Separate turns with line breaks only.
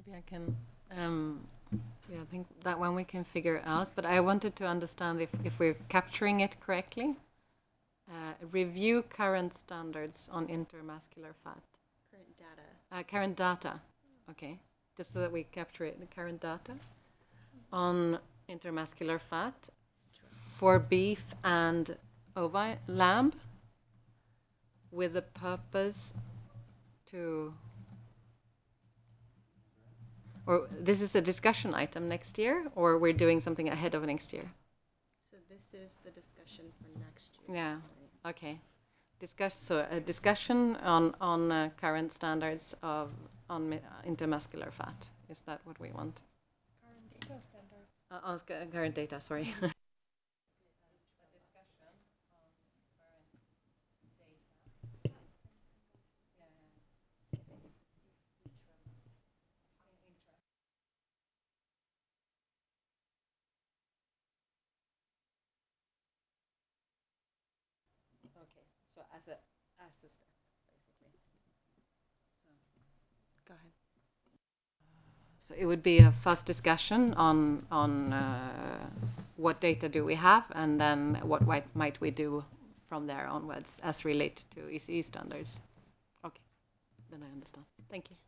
Maybe I can. Um, yeah, I think that one we can figure out. But I wanted to understand if we're capturing it correctly. Review current standards on intermuscular fat.
Current data.
Current data. Okay. Just so that we capture it, the current data on intermuscular fat for beef and lamb with the purpose to, or this is a discussion item next year, or we're doing something ahead of next year?
So this is the discussion for next year.
Yeah.
Sorry.
Okay. So a discussion on current standards of on intermuscular fat. Is that what we want?
Current data standards.
Current data. Sorry. Okay. So as a step, basically. So go ahead. So it would be a first discussion on what data do we have, and then what might we do from there onwards as relate to ECE standards. Okay, then I understand. Thank you.